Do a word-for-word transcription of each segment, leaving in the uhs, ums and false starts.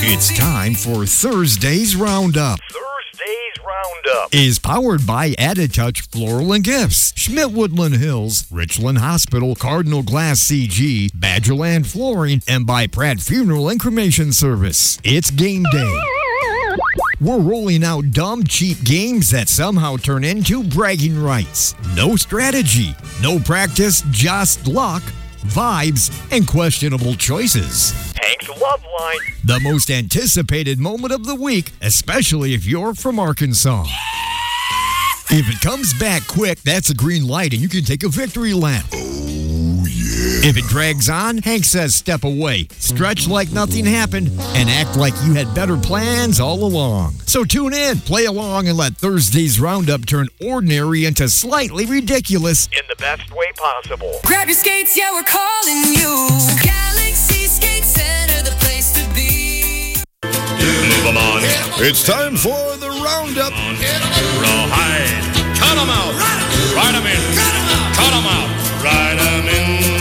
It's time for Thursday's Roundup. Thursday's Roundup Is powered by Additouch Floral and Gifts, Schmidt Woodland Hills, Richland Hospital, Cardinal Glass C G, Badgerland Flooring, and by Pratt Funeral and Cremation Service. It's game day. We're rolling out dumb, cheap games that somehow turn into bragging rights. No strategy, no practice, just luck, vibes, and questionable choices. Hank's Love Line. The most anticipated moment of the week, especially if you're from Arkansas. If it comes back quick, that's a green light and you can take a victory lap. Oh, yeah. If it drags on, Hank says step away, stretch like nothing happened, and act like you had better plans all along. So tune in, play along, and let Thursday's Roundup turn ordinary into slightly ridiculous In the best way possible. Grab your skates, yeah, we're calling you. Galaxy Skate Center, the place to be. Move 'em on. It's time for the Roundup. Rawhide. Cut 'em out. Ride 'em in. Cut 'em out. Cut 'em out. Ride 'em in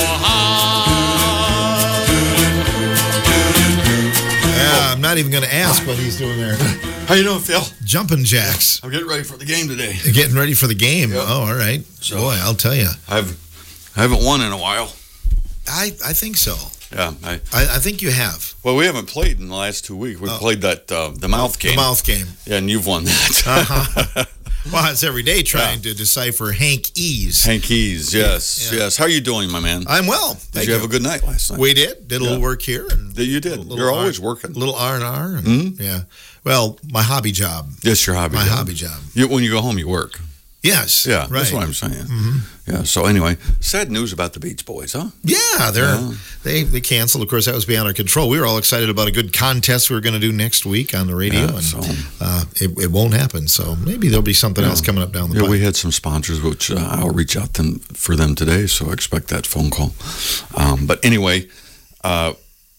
rawhide. Yeah, I'm not even going to ask what he's doing there. How you doing, Phil? Jumping jacks. I'm getting ready for the game today. Getting ready for the game. Yep. Oh, all right. So- Boy, I'll tell you. I've I haven't won in a while. I, I think so. Yeah, I, I, I think you have. well, we haven't played in the last two weeks. We Oh. played that uh, the mouth game. The mouth game. Yeah, and you've won that. Uh-huh. Well, it's every day trying to decipher Hank E's. Hankies, yes, Yeah. yes. How are you doing, my man? I'm well. Did Thank you have a good night last night? We did. Did a little Yeah. work here. And That you did. a little You're R- always working. A little R and R. Mhm. Yeah. Well, my hobby job. Yes, your hobby. My job. hobby job. You, when you go home, you work. Yes. Yeah, Right. that's what I'm saying. Mm-hmm. Yeah. So anyway, sad news about the Beach Boys, huh? Yeah, they're Yeah. they they canceled. Of course, that was beyond our control. We were all excited about a good contest we were going to do next week on the radio, Yeah, and so- uh, it, it won't happen. So maybe there'll be something else coming up down the Yeah, pipe. we had some sponsors, which uh, I'll reach out them for them today, so expect that phone call. Um, but anyway, uh,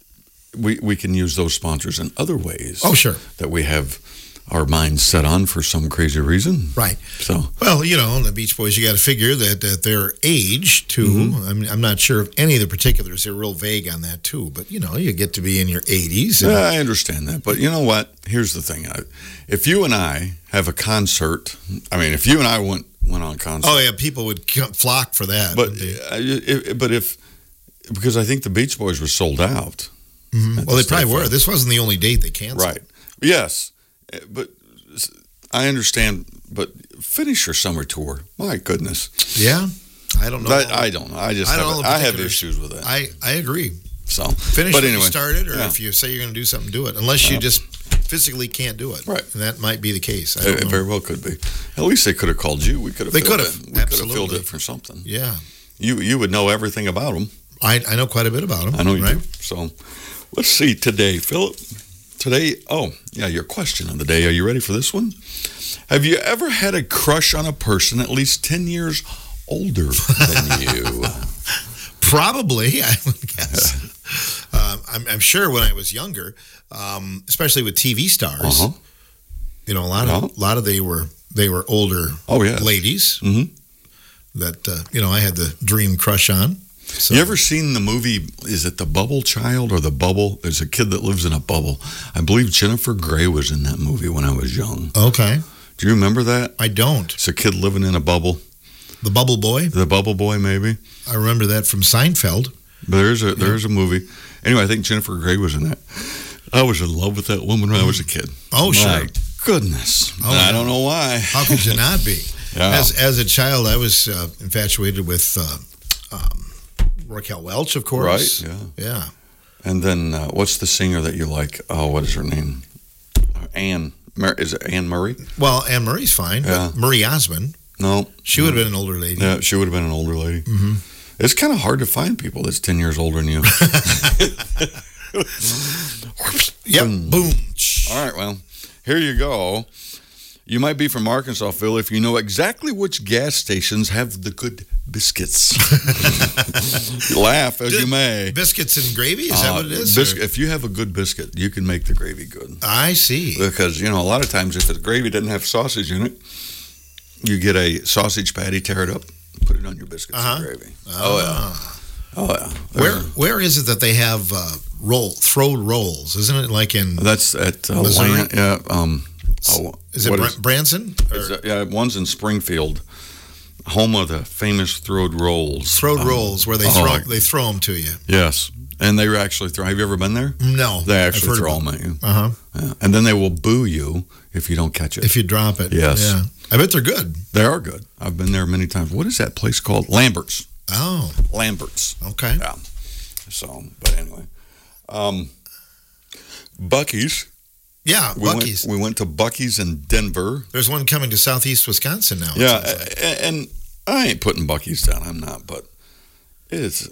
we we can use those sponsors in other ways. Oh, sure. That we have our minds set on for some crazy reason. Right. So Well, you know, the Beach Boys, you got to figure that, that their age, too. Mm-hmm. I mean, I'm not sure of any of the particulars. They're real vague on that, too. But, you know, you get to be in your eighties. And, yeah, I understand that, but you know what? Here's the thing: I, if you and I have a concert, I mean, if you and I went went on concert, oh, yeah, people would come, flock for that. but wouldn't they? uh, if, but if because I think the Beach Boys were sold out. Mhm. at Well, the they probably State were. Fair. This wasn't the only date they canceled. Right. Yes. Uh, But s- I understand, but finish your summer tour. My goodness. Yeah. I don't know. I, I don't know. I just I have, don't know the I have particulars. issues with that. I, I agree. so Finish but what anyway, you started, or yeah. if you say you're going to do something, do it. Unless you Yeah. just physically can't do it. Right. And that might be the case. I It, don't it know. very well could be. At least they could have called you. We could have. They filled could have. it. We could have filled Absolutely. it for something. Yeah. You you would know everything about them. I, I know quite a bit about them. I know you right? do. So let's see today, Philip. Today, oh yeah, your question of the day. Are you ready for this one? Have you ever had a crush on a person at least ten years older than you? Probably, I would guess. um, I'm, I'm sure when I was younger, um, especially with T V stars, Uh-huh. you know, a lot Yeah. of a lot of they were they were older Oh, yes. ladies Mhm. that uh, you know I had the dream crush on. So, You ever seen the movie, is it The Bubble Child or The Bubble? There's a kid that lives in a bubble. I believe Jennifer Grey was in that movie when I was young. Okay, Do you remember that? I don't. It's a kid living in a bubble. The Bubble Boy. The Bubble Boy, maybe? I remember that from Seinfeld. But there's a there's a movie. Anyway, I think Jennifer Grey was in that. I was in love with that woman when I was a kid. Oh, sure. My goodness. Oh, I yeah. don't know why. How could you not be? Yeah. As as a child, I was uh, infatuated with uh, um, Raquel Welch, of course. Right, yeah. Yeah. And then uh, what's the singer that you like? Oh, what is her name? Uh, Anne. Mar- is it Anne Murray? Well, Anne Murray's fine, Yeah. but Marie Osmond, No. she would have been an older lady. Yeah, she would have been an older lady. Mm-hmm. It's kind of hard to find people that's ten years older than you. Yep. Boom. Boom. All right, well, here you go. You might be from Arkansas, Phil, if you know exactly which gas stations have the good biscuits. Laugh as you may. Biscuits and gravy? Is that Uh, what it is? bis- or- if you have a good biscuit, you can make the gravy good. I see. Because, you know, a lot of times if the gravy doesn't have sausage in it, you get a sausage patty, tear it up, put it on your biscuits Uh-huh. and gravy. Oh, yeah. Oh, yeah. Where where is it that they have uh, roll throw rolls? Isn't it like in That's at uh, Missouri? Lan- yeah. Um, oh, is it what Bra- is- Branson? Or is that- yeah, one's in Springfield, home of the famous throwed rolls. throwed Um, rolls where they oh, throw like- they throw them to you? Yes, and they actually throw. Have you ever been there? No, They I've actually heard throw about them at you. Uh huh. Yeah. And then they will boo you if you don't catch it. If you drop it. Yes. Yeah. I bet they're good. They are good. I've been there many times. What is that place called? Lambert's. Oh, Lambert's. okay. Yeah. So, but anyway, um, Buc-ee's. Yeah, We Buc-ee's. went, we went to Buc-ee's in Denver. There's one coming to southeast Wisconsin now. it Yeah, sounds like. a- and I ain't putting Buc-ee's down. I'm not, but it's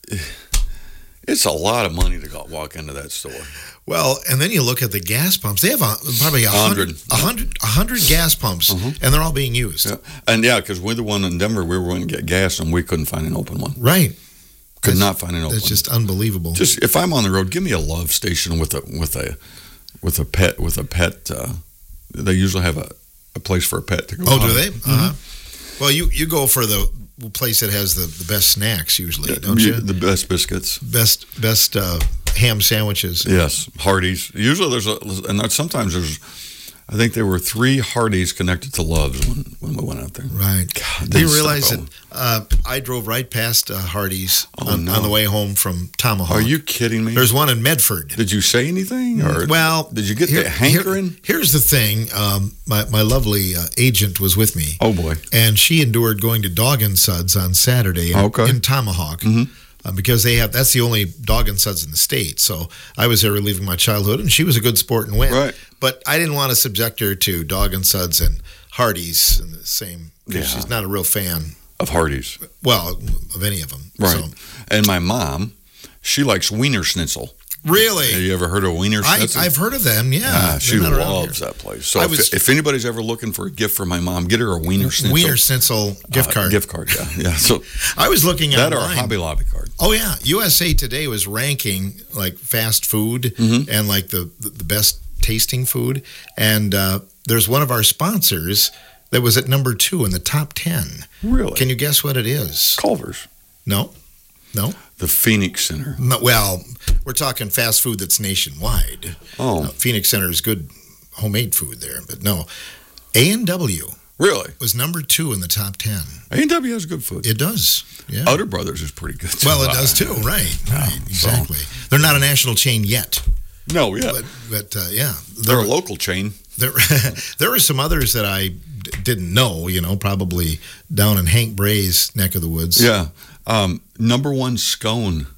it's a lot of money to go walk into that store. Well, and then you look at the gas pumps. They have a, probably a hundred, Hundred. a hundred, a hundred gas pumps, and they're all being used. Yeah. And yeah, because we're the one in Denver, we were going to get gas and we couldn't find an open one. Right. Could That's- not find an open That's one. just unbelievable. Just if I'm on the road, give me a love station with a with a with a pet with a pet. Uh, they usually have a, a place for a pet to go. oh, do on. they? Uh-huh. Well, you, you go for the place that has the, the best snacks usually, don't you? The best biscuits. Best best uh, ham sandwiches. Yes, Hardee's. Usually there's a, and that- sometimes there's, I think there were three Hardee's connected to Love's when, when we went out there. Right. God, Do you they realize suck. that uh, I drove right past uh, Hardee's Oh, on, no. on the way home from Tomahawk? Are you kidding me? There's one in Medford. Did you say anything, or Well, did you get here- the hankering? here- here's the thing. Um, my, my lovely uh, agent was with me. Oh boy. And she endured going to Dog and Suds on Saturday in, Okay. in Tomahawk uh, because they have that's the only Dog and Suds in the state. So I was there reliving my childhood, and she was a good sport and went. Right. But I didn't want to subject her to Dog and Suds and Hardee's in the same. 'Cause Yeah. she's not a real fan. Of Hardee's, Well, of any of them. right? So, And my mom, she likes Wiener Schnitzel. really, Have you ever heard of Wiener I, Schnitzel? I've heard of them. Yeah, Ah, They're she not around loves here. that place. So I if, was- if anybody's ever looking for a gift for my mom, get her a Wiener Schnitzel. Wiener Schnitzel gift uh, card. Gift card, yeah. Yeah. So I was looking at that or a Hobby Lobby card. Oh yeah, U S A Today was ranking like fast food Mm-hmm. and like the the best tasting food, and uh, there's one of our sponsors that was at number two in the top ten. Really? Can you guess what it is? Culver's. No, no. The Phoenix Center. No, well, we're talking fast food that's nationwide. Oh, Uh, Phoenix Center is good homemade food there, but no. A and W really? was number two in the top ten. A and W has good food. It does. Yeah. Utter Brothers is pretty good. too. Well, it does too. Right. Right. so- Exactly. They're not a national chain yet. No, yeah. But, but uh, yeah, They're a local chain. There, there are some others that I d- didn't know. You know, probably down in Hank Bray's neck of the woods. Yeah. Um, number one scone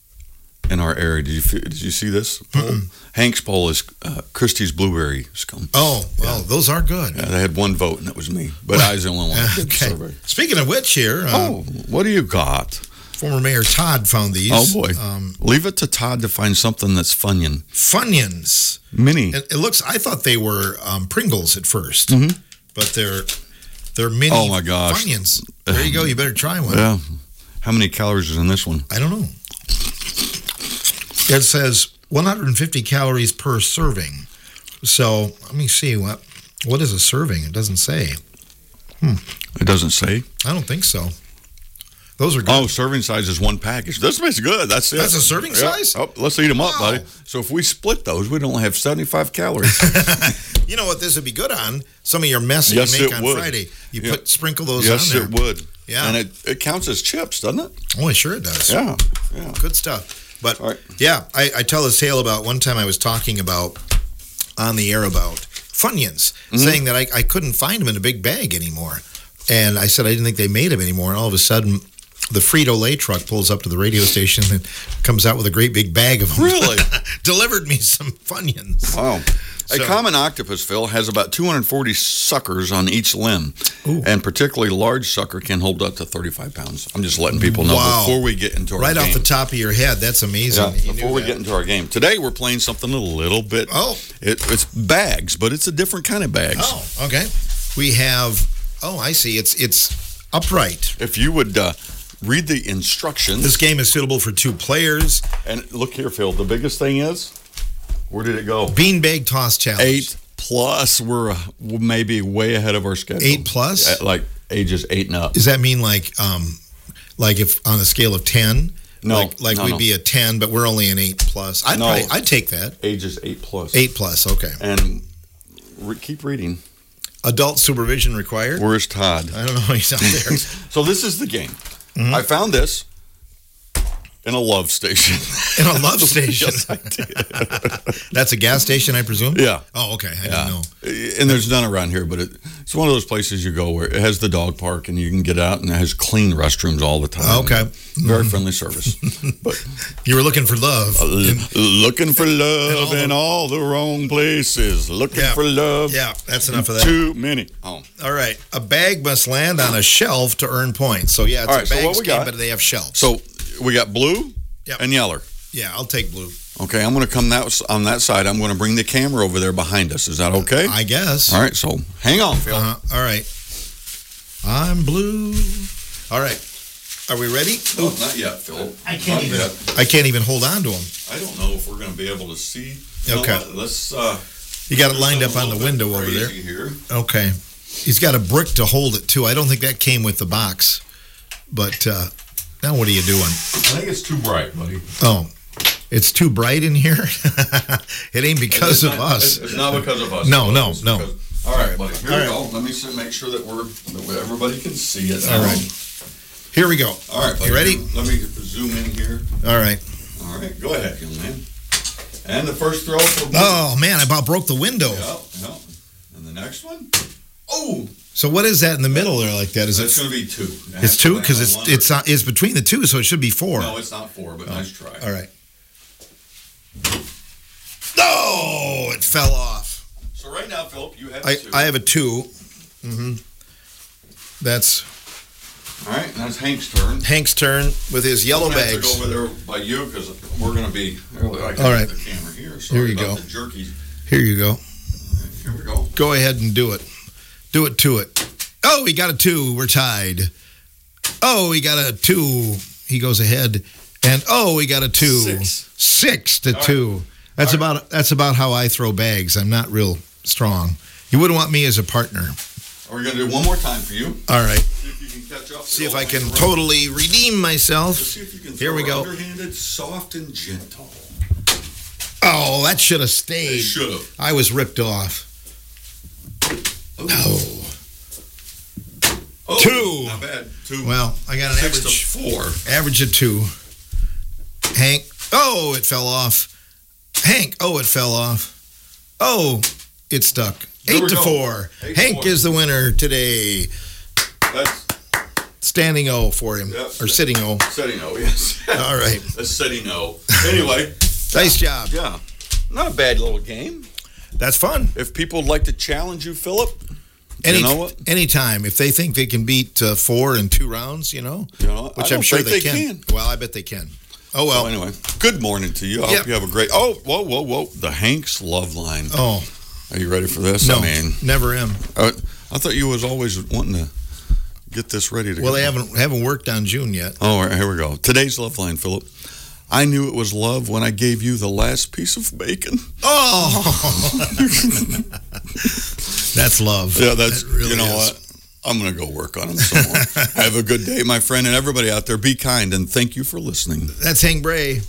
in our area. Did you fe- did you see this poll? Hank's poll is uh, Christie's blueberry scone. Oh, well, those are good. Yeah, they had one vote, and it was me. But I was the only one that did the Okay. survey. Speaking of which, here, uh, Oh, what do you got? former Mayor Todd found these. Oh boy, um, leave it to Todd to find something that's Funyun. Funyuns. Mini. It, it looks. I thought they were um, Pringles at 1st Mhm. but they're they're mini. Oh, my gosh. Funyuns. There you go. You better try one. Yeah. How many calories is in this one? I don't know. It says one hundred fifty calories per serving. So let me see what what is a serving. It doesn't say. It doesn't say. I don't think so. Those are good. Oh, serving size is one package. This makes good. That's it. That's a serving Yeah. size? Oh, let's eat them up, Wow. buddy. So if we split those, we'd only have seventy-five calories. You know what this would be good on? Some of your mess that Yes, you make it on would. Friday. You Yeah. put sprinkle those yes, on there. it would. Yeah. And it, it counts as chips, doesn't it? Oh, sure it does. Yeah. Yeah. Good stuff. But All right. yeah, I, I tell this tale about one time I was talking about on the air about Funyuns, Mm-hmm. saying that I, I couldn't find them in a big bag anymore. And I said I didn't think they made them anymore. And all of a sudden, the Frito-Lay truck pulls up to the radio station and comes out with a great big bag of them. Really? Delivered me some Funyuns. Wow. So- a common octopus, Phil, has about two hundred forty suckers on each limb. Ooh. And particularly large sucker can hold up to thirty-five pounds. I'm just letting people know Wow. before we get into our Right game. off the top of your head. That's amazing. Yeah, that you before knew we that. get into our game. Today we're playing something a little bit. Oh. It, it's bags, but it's a different kind of bags. Oh, okay. We have, oh, I see. It's it's upright. If you would uh, read the instructions. This game is suitable for two players. And look here, Phil. The biggest thing is, where did it go? Beanbag toss challenge. Eight plus. We're uh, maybe way ahead of our schedule. Eight plus? At like ages eight and up. Does that mean like, um, like if on a scale of ten, No, like, like no, we'd no. be a ten, but we're only an eight plus. I'd No. probably, I'd take that. Age is eight plus. Eight plus, okay. And re- keep reading. Adult supervision required. Where's Todd? I don't know. He's out there. So this is the game. Mhm. I found this in a love station. In a love station. Yes, I did. That's a gas station, I presume. Yeah. Oh, okay. I Yeah. didn't know. And there's none around here, but it, it's one of those places you go where it has the dog park and you can get out and it has clean restrooms all the time. Okay. Very friendly service. But You were looking for love. uh, In- looking for love all the- in all the wrong places. Looking Yeah. for love. yeah, that's enough of that. Too many. Oh. All right. A bag must land on a shelf to earn points. So, yeah, it's All a right, so bag what we game, got- but they have shelves. So we got blue Yep. and yeller. Yeah, I'll take blue. Okay, I'm going to come that on that side. I'm going to bring the camera over there behind us. Is that okay? I guess. All right, so hang on, Phil. Uh-huh. All right. I'm blue. All right. Are we ready? No, not yet, Phil. I can't Not even. yet. I can't even hold on to them. I don't know if we're going to be able to see. You know Okay. what? Let's. Uh, You got it lined do up on the something a window little over bit there. crazy Here. Okay. He's got a brick to hold it too. I don't think that came with the box. But uh, now what are you doing? I think it's too bright, buddy. Oh, it's too bright in here. It ain't because It's of not- us. It's not because of us. No, no, It's no. because- all right, buddy. Here All we right. go. Let me s- make sure that we're that everybody can see it. All right. Here we go. All right, buddy. You ready? Let me zoom in here. All right. All right. Go ahead, young man. And the first throw for blue. Oh man, I about broke the window. Yeah, yeah. And the next one. Oh, So what is that in the middle there like that? Is that's it? going to be two. It has It's to two land because on it's one or- it's uh, it's between the two, so it should be four. No, it's not four, but nice try. All right. No, it fell off. So right now, Philip, you have I, two. I have a two. Mm-hmm. That's All right, and that's Hank's turn. Hank's turn with his yellow I'm gonna have bags. to go over there by you because we're going to be. I can All get right. The camera here. Sorry Here you about go. The jerky. Here you go. Here we go. Go ahead and do it. Do it to it. Oh, he got a two. We're tied. Oh, he got a two. He goes ahead. And oh, he got a two. Six. Six to All right. two. That's All right. about that's about how I throw bags. I'm not real strong. You wouldn't want me as a partner. We're going to do one more time for you. All right. See if you can catch up. See if Phil. I can Hang around. totally redeem myself. Let's see if you can Here we throw go. underhanded, soft, and gentle. Oh, that should have They stayed. should have. I was ripped off. Oh. Oh, Two. Not bad. Two. Well, I got an Six average. to four. Average of two. Hank. Oh, it fell off. Hank. Oh, it fell off. Oh, it stuck. There Eight we to go. four. Eight to Hank four. is the winner today. That's Standing O for him. Yep. Or sitting O. setting O, yes. All right. A setting O. Anyway, Nice job. yeah. Not a bad little game. That's fun. If people would like to challenge you, Philip, Any, you know what? Anytime. If they think they can beat uh, four in two rounds, you know, You know, which I I'm don't sure think they, they can. Well, I bet they can. Oh, well. So anyway, good morning to you. I Yep. hope you have a great. Oh, whoa, whoa, whoa! The Hanks Love Line. Oh, Are you ready for this? no. I mean, Never am. uh, I thought you was always wanting to get this ready to Well, go. they haven't haven't worked on June yet. Oh, all right, here we go. Today's Love Line, Philip. I knew it was love when I gave you the last piece of bacon. Oh, that's love. Yeah, that's, That really you know is. what? I'm going to go work on them some more. Have a good day, my friend, and everybody out there. Be kind, and thank you for listening. That's Hank Bray.